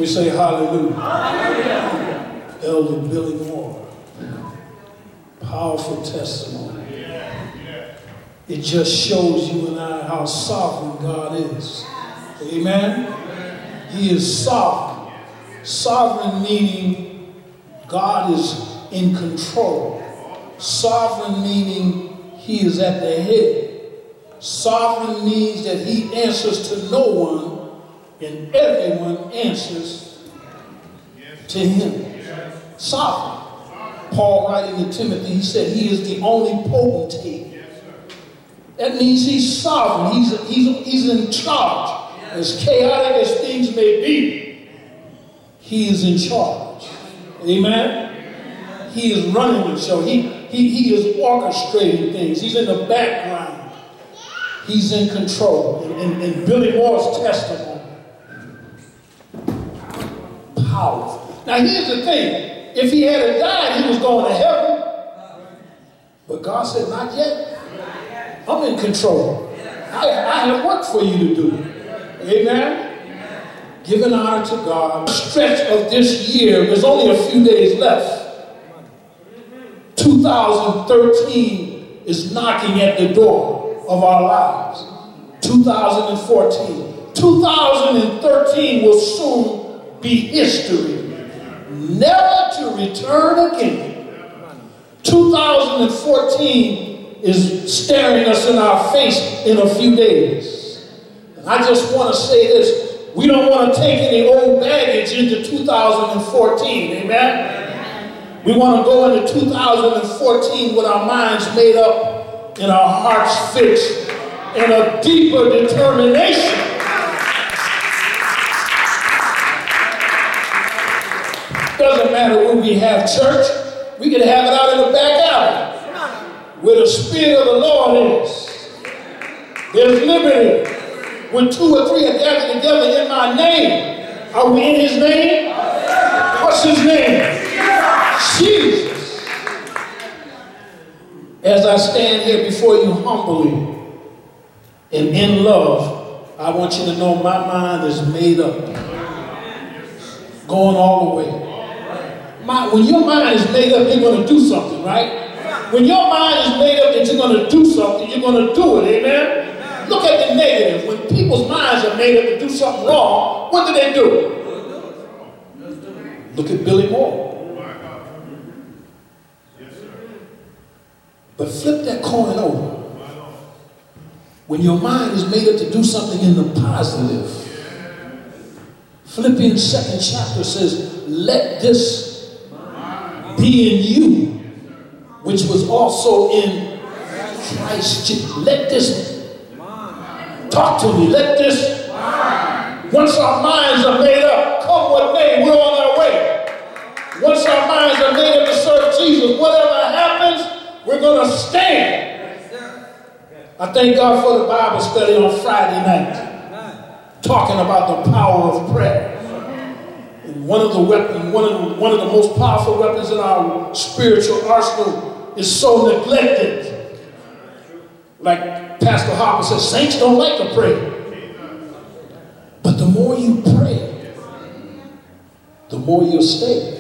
we say hallelujah? Hallelujah. Elder Billy Moore. Powerful testimony. It just shows you and I how sovereign God is. Amen? He is sovereign. Sovereign meaning God is in control. Sovereign meaning he is at the head. Sovereign means that he answers to no one and everyone answers to him. Sovereign. Paul writing to Timothy, he said he is the only potentate. That means he's sovereign. He's in charge. As chaotic as things may be, he is in charge. Amen? He is running the show. He is orchestrating things. He's in the background. He's in control. And Billy Moore's testimony, powerful. Now here's the thing. If he had died, he was going to heaven. But God said, not yet. I'm in control. I have work for you to do. Amen? Giving honor to God. The stretch of this year, there's only a few days left. 2013 is knocking at the door of our lives. 2014. 2013 will soon be history. Never to return again. 2014 is staring us in our face in a few days. And I just want to say this. We don't want to take any old baggage into 2014. Amen? We want to go into 2014 with our minds made up and our hearts fixed and a deeper determination. Doesn't matter when we have church. We can have it out in the back alley where the Spirit of the Lord is. There's liberty. When 2 or 3 are gathered together in my name, are we in his name? What's his name? Jesus. As I stand here before you humbly and in love, I want you to know my mind is made up. Going all the way. When your mind is made up, you're going to do something, right? When your mind is made up that you're going to do something, you're going to do it, amen? Look at the negative. When people's minds are made up to do something wrong, what do? Look at Billy Moore. But flip that coin over. When your mind is made up to do something in the positive, Philippians 2nd chapter says, let this be in you, which was also in Christ Jesus. Let this, talk to me, let this, once our minds are made up, come what may, we're on our way. Once our minds are made up to serve Jesus, whatever happens, we're going to stand. I thank God for the Bible study on Friday night, talking about the power of prayer. And one of the most powerful weapons in our spiritual arsenal is so neglected. Like Pastor Harper says, saints don't like to pray. But the more you pray, the more you'll stay.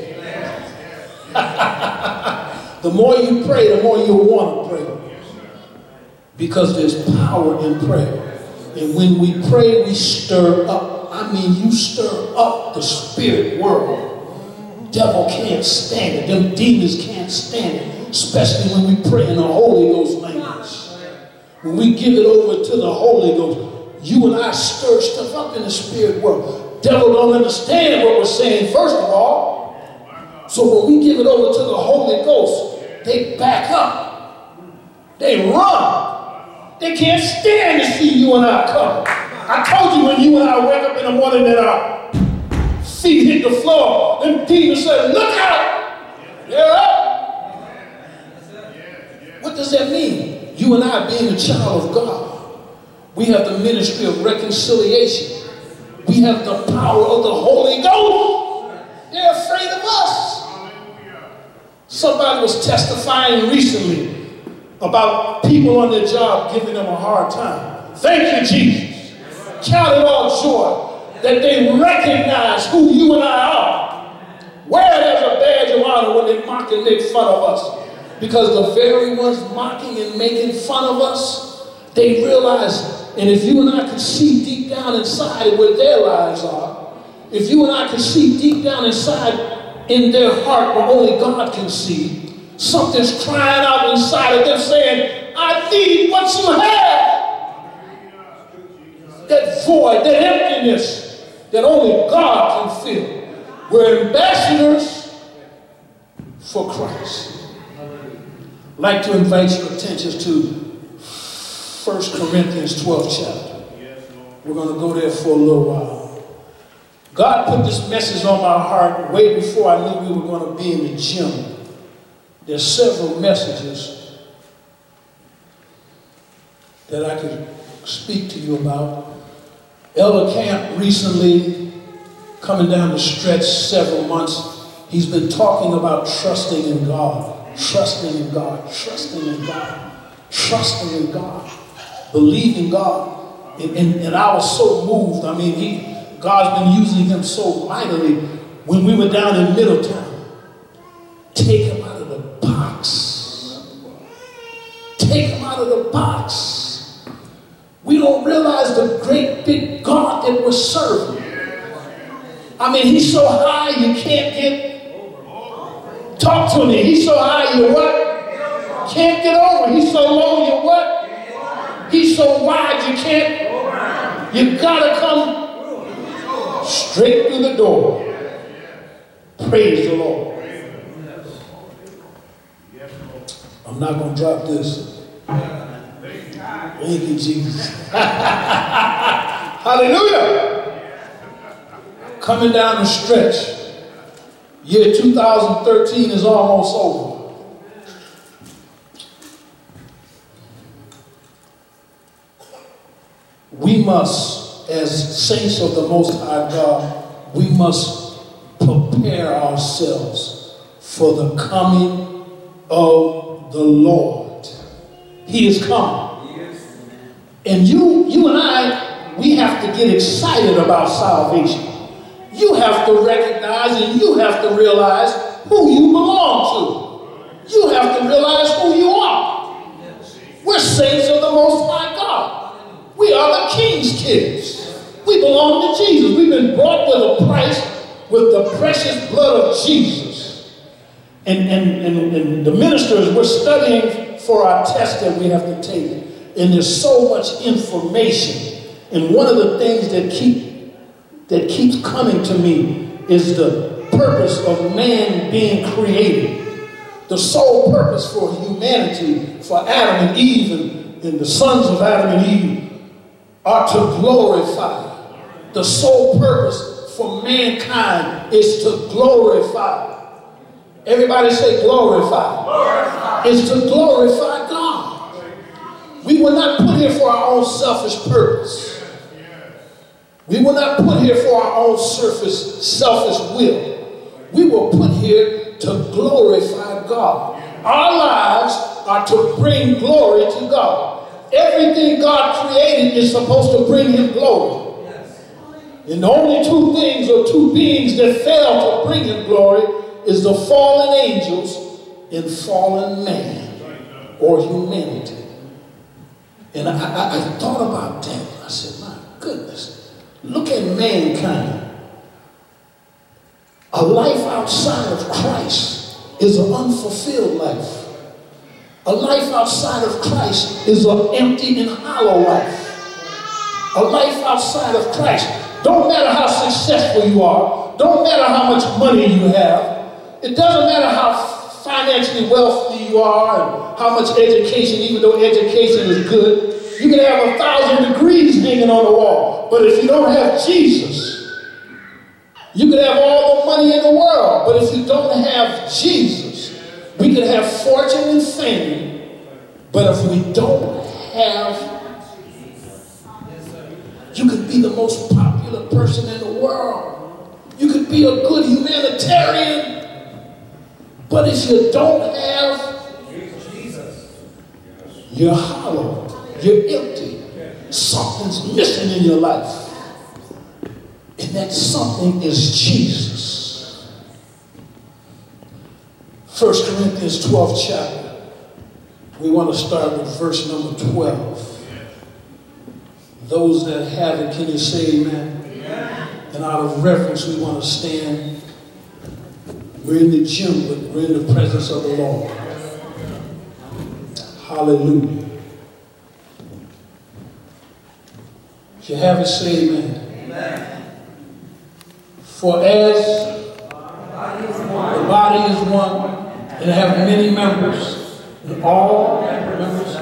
The more you pray, the more you'll want to pray. Because there's power in prayer. And when we pray, we stir up. I mean, you stir up the spirit world. Devil can't stand it. Them demons can't stand it. Especially when we pray in the Holy Ghost language. When we give it over to the Holy Ghost, you and I stir stuff up in the spirit world. Devil don't understand what we're saying, first of all. So when we give it over to the Holy Ghost, they back up. They run. They can't stand to see you and I come. I told you when you and I wake up in the morning and our feet hit the floor, them demons say, look out! They're up. What does that mean? You and I being a child of God, we have the ministry of reconciliation. We have the power of the Holy Ghost. They're afraid of us. Somebody was testifying recently about people on their job giving them a hard time. Thank you, Jesus. Count it all joy. that they recognize who you and I are. Wear it as a badge of honor when they mock and make fun of us. Because the very ones mocking and making fun of us, they realize, and if you and I could see deep down inside where their lives are, if you and I could see deep down inside in their heart where only God can see, something's crying out inside of them saying, I need what you have. That void, that emptiness that only God can fill. We're ambassadors for Christ. I'd like to invite your attention to 1 Corinthians 12th chapter. We're going to go there for a little while. God put this message on my heart way before I knew we were going to be in the gym. There's several messages that I could speak to you about. Elder Camp recently, coming down the stretch several months, he's been talking about trusting in God, trusting in God, trusting in God, trusting in God, believing God. And I was so moved. I mean, God's been using him so mightily. When we were down in Middletown, take him out of the box. Take him out of the box. We don't realize the great big God that we're serving. I mean, he's so high you can't get. Talk to me. He's so high you what? Can't get over. He's so low you what? He's so wide you can't. You gotta come straight through the door. Praise the Lord. I'm not gonna drop this. Thank you, Jesus. Hallelujah. Coming down the stretch. Year 2013 is almost over. We must, as saints of the Most High God, we must prepare ourselves for the coming of the Lord. He is coming. And you and I, we have to get excited about salvation. You have to recognize and you have to realize who you belong to. You have to realize who you are. We're saints of the Most High God. We are the King's kids. We belong to Jesus. We've been bought with a price, with the precious blood of Jesus. And the ministers, we're studying for our test that we have to take. And there's so much information. And one of the things that keeps coming to me is the purpose of man being created. The sole purpose for humanity, for Adam and Eve and the sons of Adam and Eve are to glorify. The sole purpose for mankind is to glorify. Everybody say glorify. Glorify. Is to glorify God. We were not put here for our own selfish purpose. We were not put here for our own selfish will. We were put here to glorify God. Our lives are to bring glory to God. Everything God created is supposed to bring him glory. And the only two things or two beings that fail to bring him glory is the fallen angels and fallen man or humanity. And I thought about that. I said, my goodness, look at mankind. A life outside of Christ is an unfulfilled life. A life outside of Christ is an empty and hollow life. A life outside of Christ. Don't matter how successful you are. Don't matter how much money you have. It doesn't matter how financially wealthy you are and how much education, even though education is good. You can have 1,000 degrees hanging on the wall, but if you don't have Jesus, you can have all the money in the world, but if you don't have Jesus, we can have fortune and fame, but if we don't have, you could be the most popular person in the world. You could be a good humanitarian, but if you don't have Jesus, you're hollow. You're empty. Something's missing in your life. And that something is Jesus. 1 Corinthians 12th chapter. We want to start with verse number 12. Those that have it, can you say amen? Amen. And out of reverence, we want to stand. We're in the gym, but we're in the presence of the Lord. Hallelujah. If you have it, say amen. Amen. For as the body is one, and have many members, and all members,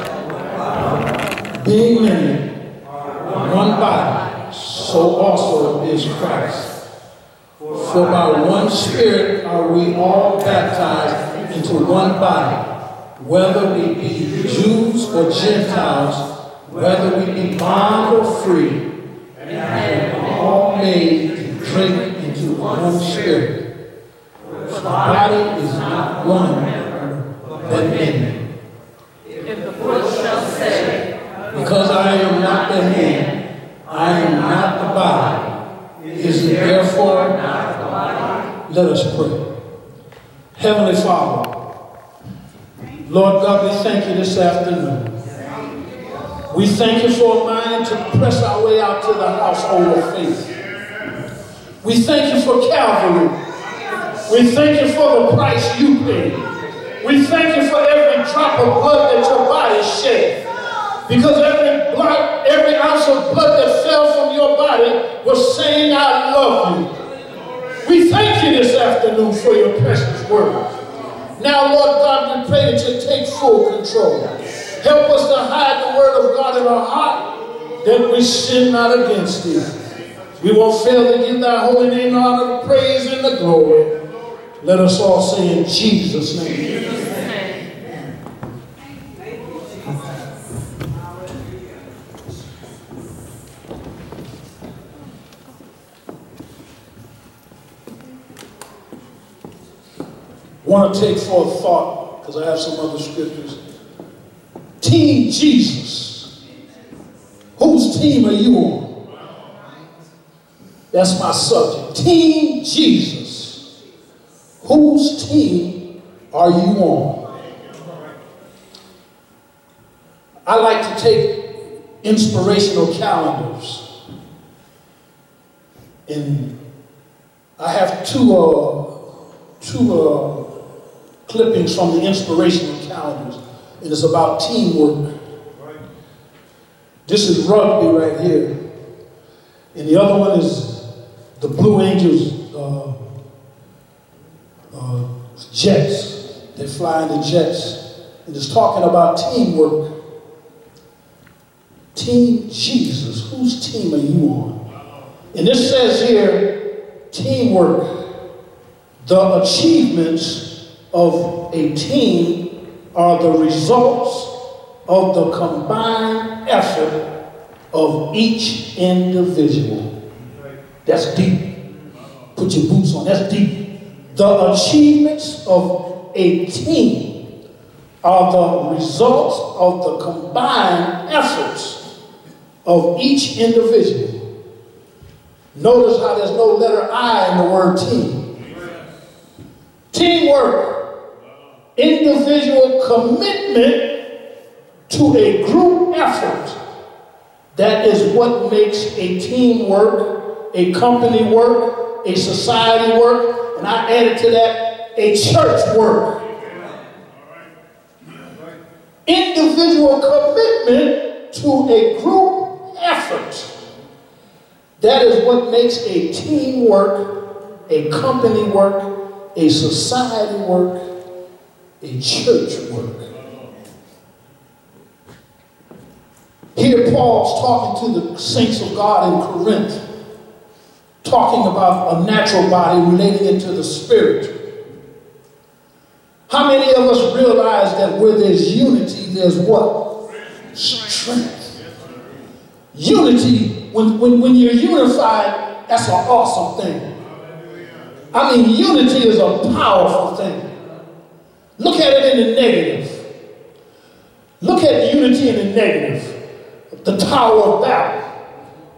being many, one body, so also is Christ. For by one Spirit are we all baptized into one body, whether we be Jews or Gentiles, whether we be bond or free, and are all made to drink into one Spirit. For the body is not one member, but many. If the foot shall say, because I am not the hand, I am not the body, is it therefore not the body? Let us pray. Heavenly Father, Lord God, we thank you this afternoon. We thank you for a mind to press our way out to the household of faith. We thank you for Calvary. We thank you for the price you paid. We thank you for every drop of blood that your body shed. Because every ounce of blood that fell from your body was saying, I love you. We thank you this afternoon for your precious word. Now, Lord God, we pray that you take full control. Help us to hide the word of God in our heart, that we sin not against thee. We won't fail to give thy holy name the honor, the praise, and the glory. Let us all say in Jesus' name. I want to take forth thought, because I have some other scriptures. Team Jesus. Whose team are you on? That's my subject. Team Jesus. Whose team are you on? I like to take inspirational calendars. And I have two clippings from the inspirational calendars, and it's about teamwork. This is rugby right here, and the other one is the Blue Angels jets. They fly in the jets, and it's talking about teamwork. Team Jesus. Whose team are you on? And this says here, teamwork. The achievements of a team are the results of the combined effort of each individual. That's deep. Put your boots on. That's deep. The achievements of a team are the results of the combined efforts of each individual. Notice how there's no letter I in the word team. Teamwork, individual commitment to a group effort. That is what makes a team work, a company work, a society work, and I added to that, a church work. Individual commitment to a group effort. That is what makes a team work, a company work, a society work, a church work. Here Paul's talking to the saints of God in Corinth, talking about a natural body relating it to the spirit. How many of us realize that where there's unity, there's what? Strength. Unity, when you're unified, that's an awesome thing. I mean, unity is a powerful thing. Look at it in the negative. Look at unity in the negative. The Tower of Babel.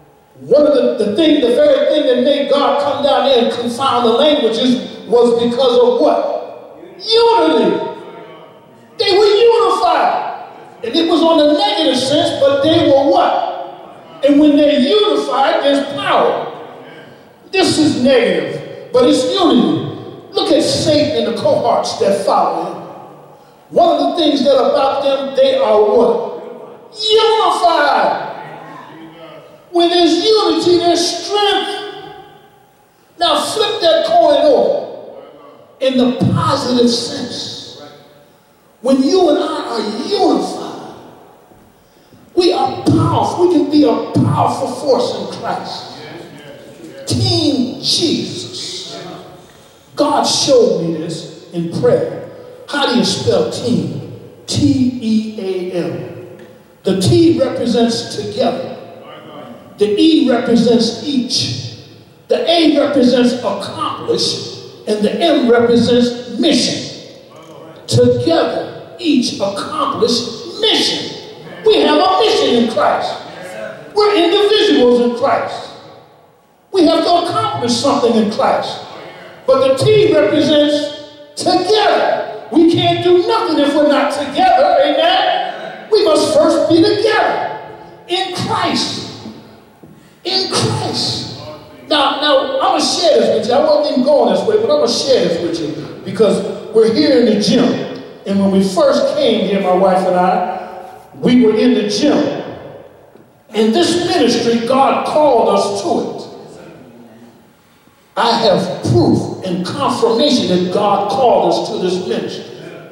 One of the very thing that made God come down there and confound the languages was because of what? Unity. They were unified. And it was on the negative sense, but they were what? And when they're unified, there's power. This is negative, but it's unity. Look at Satan and the cohorts that follow him. One of the things that about them, they are what? Unified. When there's unity, there's strength. Now flip that coin over in the positive sense. When you and I are unified, we are powerful. We can be a powerful force in Christ. Team Jesus. God showed me this in prayer. How do you spell team? T-E-A-M. The T represents together. The E represents each. The A represents accomplish. And the M represents mission. Together, each accomplish mission. We have a mission in Christ. We're individuals in Christ. We have to accomplish something in Christ. But the T represents together. We can't do nothing if we're not together. Amen? We must first be together in Christ. In Christ. Now, I'm going to share this with you. I wasn't even going this way, but I'm going to share this with you because we're here in the gym. And when we first came here, my wife and I, we were in the gym. And this ministry, God called us to it. I have proof and confirmation that God called us to this ministry.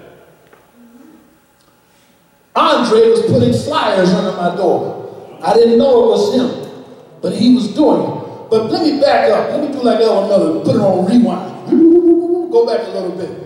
Andre was putting flyers under my door. I didn't know it was him, but he was doing it. But let me back up. Let me do like Ellen Miller, put it on rewind. Go back a little bit.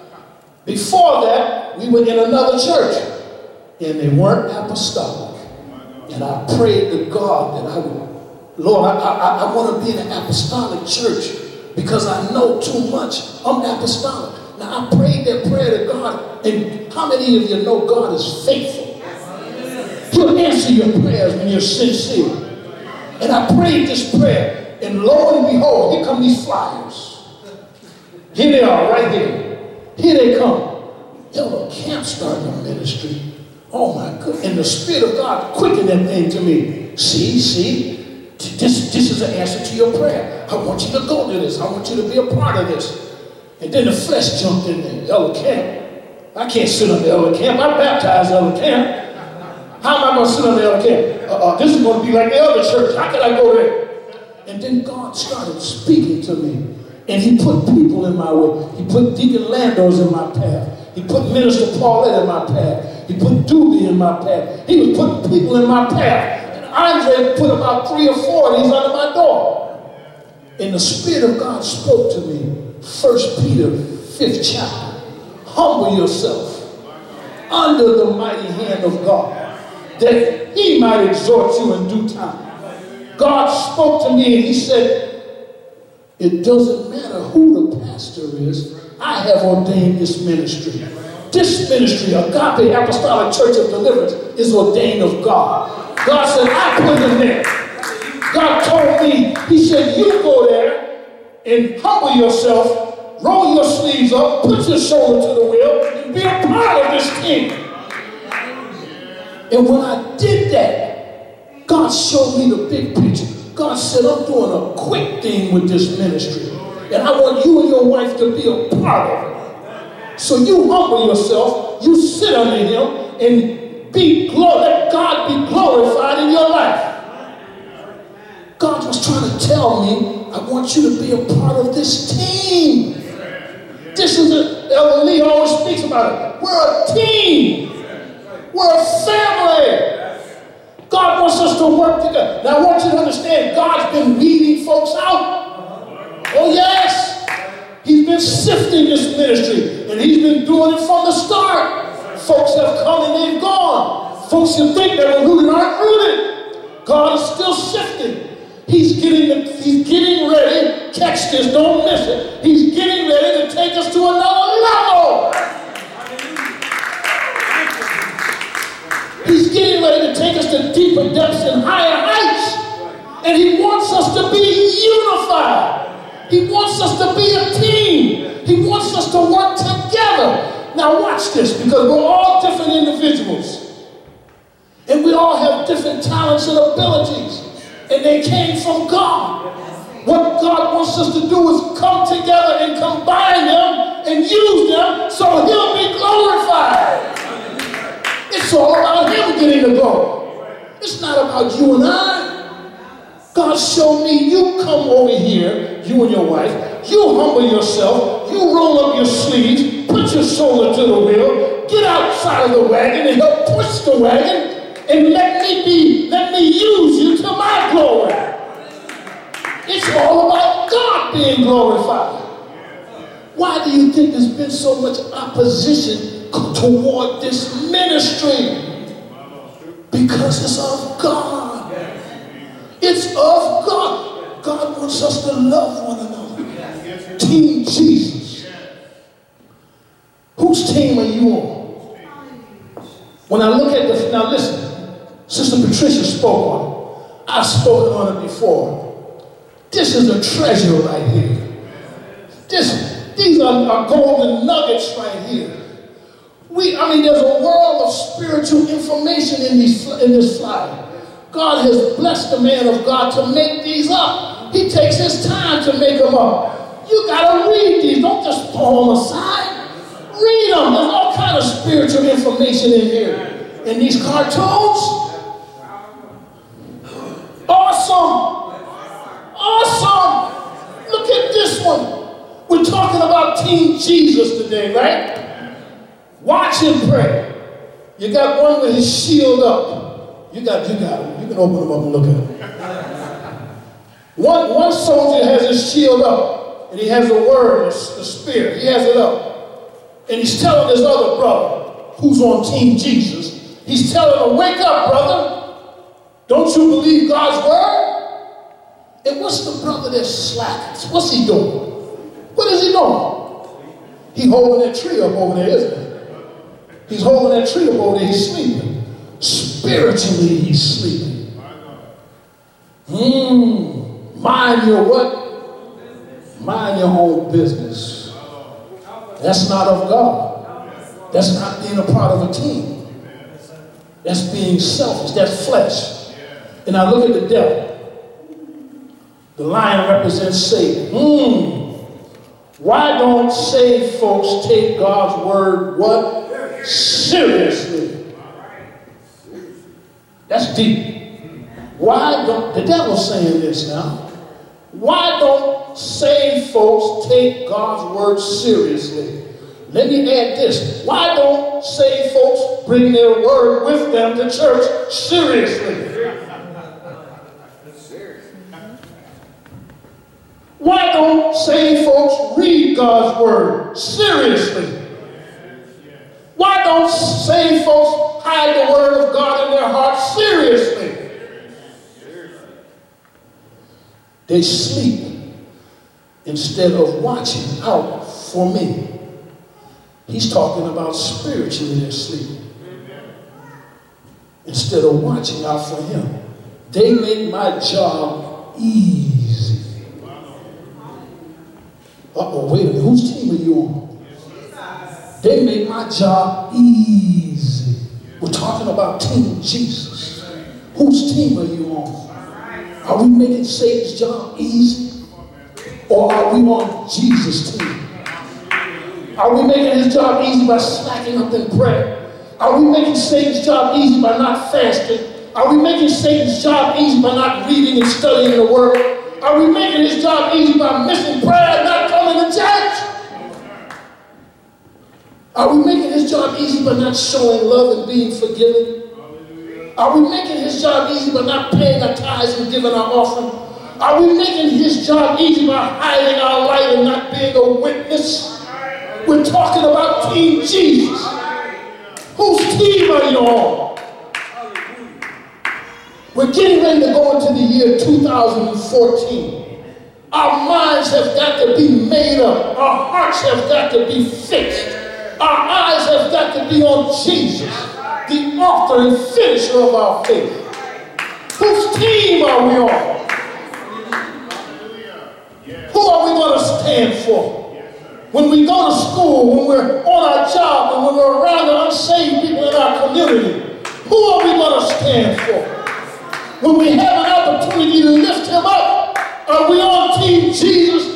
Before that, we were in another church, and they weren't apostolic. And I prayed to God that I would, Lord, I want to be in an apostolic church because I know too much. I'm apostolic. Now, I prayed that prayer to God, and how many of you know God is faithful? He'll answer your prayers when you're sincere. And I prayed this prayer, and lo and behold, here come these flyers. Here they are, right here. Here they come. Elder Camp starting a ministry. Oh my goodness. And the Spirit of God quickened that thing to me. See, this is an answer to your prayer. I want you to go to this. I want you to be a part of this. And then the flesh jumped in there. Elder Camp. I can't sit under Elder Camp. I baptized Elder Camp. How am I going to sit under Elder Camp? This is going to be like the other church. How can I go there? And then God started speaking to me. And he put people in my way. He put Deacon Landos in my path. He put Minister Paulette in my path. He put Doobie in my path. He was putting people in my path. And Andre put about 3 or 4 of these under my door. And the Spirit of God spoke to me. 1 Peter 5th chapter. Humble yourself under the mighty hand of God, that he might exhort you in due time. God spoke to me and he said, it doesn't matter who the pastor is, I have ordained this ministry. This ministry, Agape Apostolic Church of Deliverance, is ordained of God. God said, I put him there. God told me, he said, you go there and humble yourself, roll your sleeves up, put your shoulder to the wheel, and be a part of this team. And when I did that, God showed me the big picture. God said, I'm doing a quick thing with this ministry. And I want you and your wife to be a part of it. So you humble yourself, you sit under him, and let God be glorified in your life. God was trying to tell me, I want you to be a part of this team. This is Elder Lee always speaks about it. We're a team. We're a family. God wants us to work together. Now I want you to understand, God's been weeding folks out. Oh yes. He's been sifting this ministry, and he's been doing it from the start. Folks have come and they've gone. Folks you think they were rooted aren't rooted. God is still sifting. He's getting ready. Catch this, don't miss it. He's getting ready to take us to another level. He's getting ready to take us to deeper depths and higher heights. And he wants us to be unified. He wants us to be a team. He wants us to work together. Now watch this, because we're all different individuals. And we all have different talents and abilities. And they came from God. What God wants us to do is come together and combine them and use them so he'll be glorified. It's all about him getting the glory. It's not about you and I. God showed me, you come over here, you and your wife, you humble yourself, you roll up your sleeves, put your shoulder to the wheel, get outside of the wagon and help push the wagon, and let me use you to my glory. It's all about God being glorified. Why do you think there's been so much opposition toward this ministry? Because it's of God. It's of God. God wants us to love one another. Team Jesus. Whose team are you on? When I look at this, now listen, Sister Patricia spoke on it. I've spoken on it before. This is a treasure right here. These are golden nuggets right here. There's a world of spiritual information in this flyer. God has blessed the man of God to make these up. He takes his time to make them up. You got to read these. Don't just pull them aside. Read them. There's all kind of spiritual information in here. In these cartoons. Awesome. Awesome. Look at this one. We're talking about Team Jesus today, right? Watch him pray. You got one with his shield up. You got it. You can open them up and look at it. One soldier has his shield up, and he has the word, the spear. He has it up. And he's telling his other brother, who's on Team Jesus, he's telling him, wake up, brother. Don't you believe God's word? And what's the brother that slackens? What's he doing? What is he doing? He's holding that tree up over there, isn't he? He's holding that tree up over there. He's sleeping. Spiritually, he's sleeping. Mind your what? Mind your own business. That's not of God. That's not being a part of a team. That's being selfish. That's flesh. And now look at the devil. The lion represents Satan. Why don't saved folks take God's word what? Seriously. That's deep. Why don't, the devil's saying this now. Why don't saved folks take God's word seriously? Let me add this. Why don't saved folks bring their word with them to church seriously? Why don't saved folks read God's word seriously? Why don't saved folks hide the word of God in their hearts seriously? They sleep instead of watching out for me. He's talking about spiritually they're sleeping instead of watching out for him. They make my job easy. Wait a minute. Whose team are you on? They make my job easy. We're talking about Team Jesus. Whose team are you on? Are we making Satan's job easy? Or are we on Jesus' team? Are we making his job easy by slacking up in prayer? Are we making Satan's job easy by not fasting? Are we making Satan's job easy by not reading and studying the word? Are we making his job easy by missing prayer and not coming to church? Are we making his job easy by not showing love and being forgiving? Are we making his job easy by not paying our tithes and giving our offering? Are we making his job easy by hiding our light and not being a witness? We're talking about Team Jesus. Whose team are you on? We're getting ready to go into the year 2014. Our minds have got to be made up. Our hearts have got to be fixed. Our eyes have got to be on Jesus, the author and finisher of our faith. Whose team are we on? Who are we going to stand for? When we go to school, when we're on our job, and when we're around the unsaved people in our community, who are we going to stand for? When we have an opportunity to lift him up, are we on Team Jesus?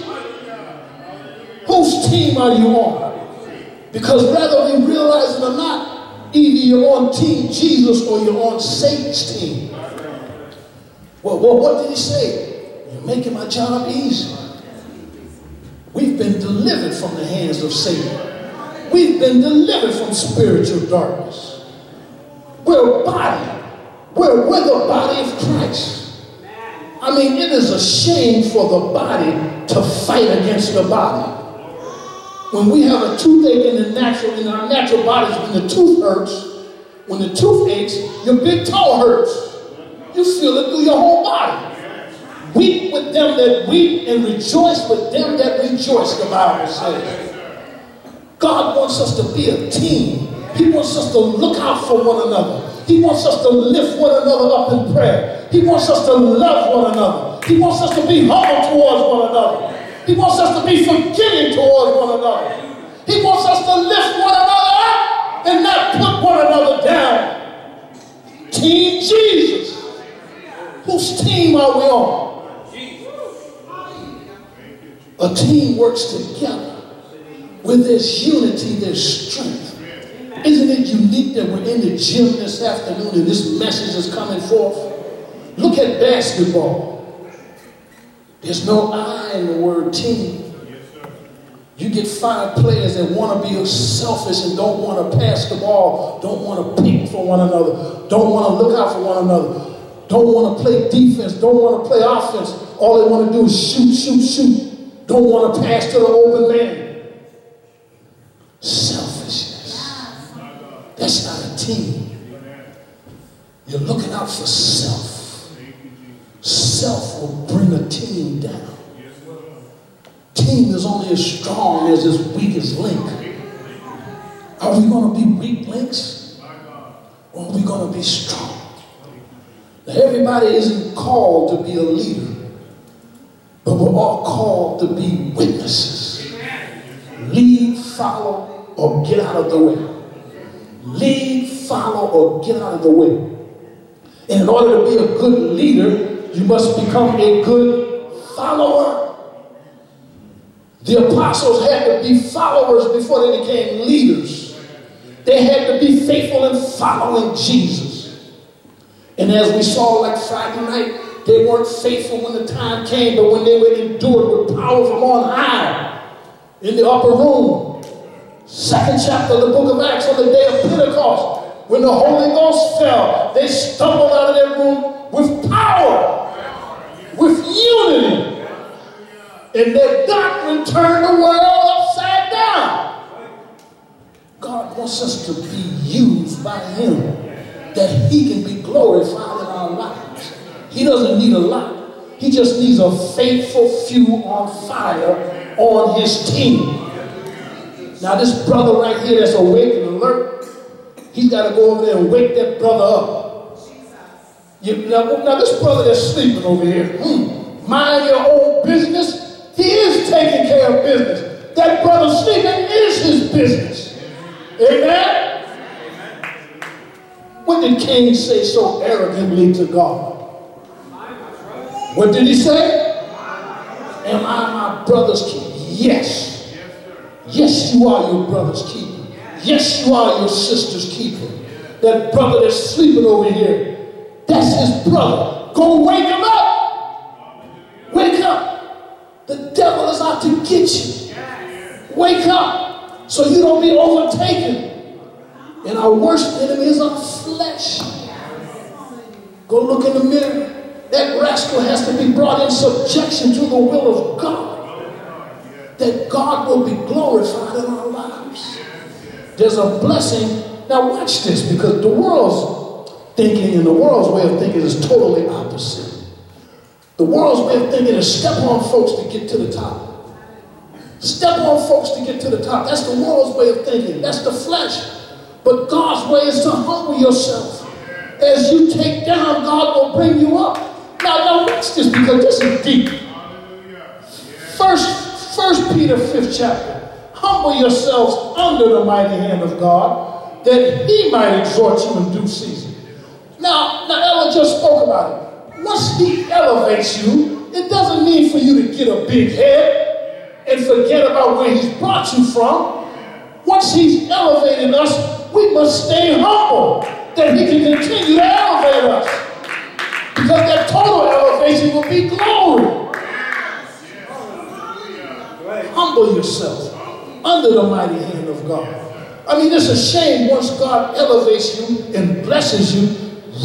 Whose team are you on? Because whether we realize it or not, either you're on Team Jesus or you're on Satan's team. Well, what did he say? You're making my job easy. We've been delivered from the hands of Satan. We've been delivered from spiritual darkness. We're a body. We're the body of Christ. I mean, it is a shame for the body to fight against the body. When we have a toothache in our natural bodies, when the tooth hurts, when the tooth aches, your big toe hurts. You feel it through your whole body. Weep with them that weep and rejoice with them that rejoice, the Bible says. God wants us to be a team. He wants us to look out for one another. He wants us to lift one another up in prayer. He wants us to love one another. He wants us to be humble towards one another. He wants us to be forgiving towards one another. He wants us to lift one another up and not put one another down. Team Jesus. Whose team are we on? A team works together. Where there's unity, there's strength. Isn't it unique that we're in the gym this afternoon and this message is coming forth? Look at basketball. There's no I in the word team. You get 5 players that want to be selfish and don't want to pass the ball, don't want to pick for one another, don't want to look out for one another, don't want to play defense, don't want to play offense. All they want to do is shoot, shoot, shoot. Don't want to pass to the open man. Selfishness. That's not a team. You're looking out for self. Self will bring a team down. Team is only as strong as its weakest link. Are we going to be weak links? Or are we going to be strong? Now, everybody isn't called to be a leader. But we're all called to be witnesses. Lead, follow, or get out of the way. Lead, follow, or get out of the way. And in order to be a good leader, you must become a good follower. The apostles had to be followers before they became leaders. They had to be faithful in following Jesus. And as we saw like Friday night, they weren't faithful when the time came, but when they were endured with power from on high, in the upper room. 2nd chapter of the book of Acts, on the day of Pentecost, when the Holy Ghost fell, they stumbled out of their room with power, with unity. And their doctrine turned the world upside down. God wants us to be used by him, that he can be glorified in our lives. He doesn't need a lot. He just needs a faithful few on fire on his team. Now this brother right here that's awake and alert, he's got to go over there and wake that brother up. Now this brother that's sleeping over here, mind your own business. He is taking care of business. That brother sleeping is his business. Amen? What did Cain say so arrogantly to God? What did he say? Am I my brother's keeper? Yes. Yes, you are your brother's keeper. Yes, you are your sister's keeper. That brother that's sleeping over here, that's his brother. Go wake him up. Wake up. The devil is out to get you. Wake up so you don't be overtaken. And our worst enemy is our flesh. Go look in the mirror. That rascal has to be brought in subjection to the will of God. That God will be glorified in our lives. There's a blessing. Now watch this, because the world's thinking and the world's way of thinking is totally opposite. The world's way of thinking is step on folks to get to the top. Step on folks to get to the top. That's the world's way of thinking. That's the flesh. But God's way is to humble yourself. As you take down, God will bring you up. Now watch this, because this is deep. First Peter 5th chapter. Humble yourselves under the mighty hand of God, that he might exhort you in due season. Now Ella just spoke about it. Once he elevates you, it doesn't mean for you to get a big head and forget about where he's brought you from. Once he's elevated us, we must stay humble, that he can continue to elevate us. Because that total elevation will be glory. Humble yourself under the mighty hand of God. I mean, it's a shame once God elevates you and blesses you,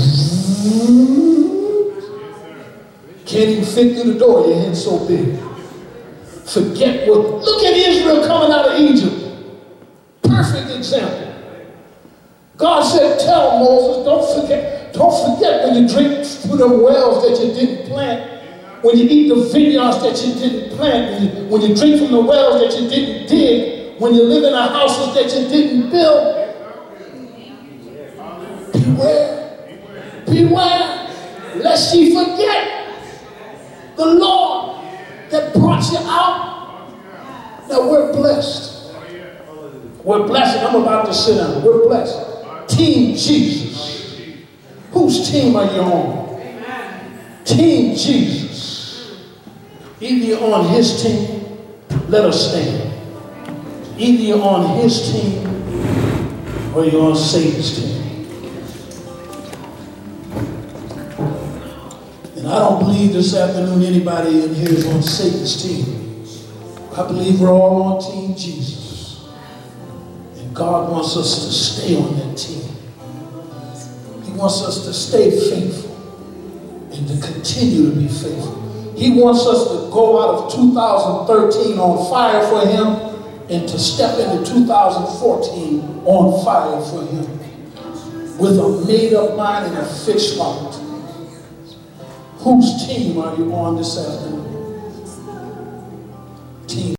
can't even fit through the door, your head's so big. Forget what, look at Israel coming out of Egypt. Perfect example. God said, tell Moses, don't forget when you drink from the wells that you didn't plant, when you eat the vineyards that you didn't plant, when you drink from the wells that you didn't dig, when you live in the houses that you didn't build. Beware, lest ye forget the Lord that brought you out. Now we're blessed. We're blessed. I'm about to sit down. We're blessed. Team Jesus. Whose team are you on? Team Jesus. Either you're on his team, let us stand. Either you're on his team or you're on Satan's team. And I don't believe this afternoon anybody in here is on Satan's team. I believe we're all on Team Jesus. And God wants us to stay on that team. He wants us to stay faithful and to continue to be faithful. He wants us to go out of 2013 on fire for him and to step into 2014 on fire for him with a made-up mind and a fixed heart. Whose team are you on this afternoon? Team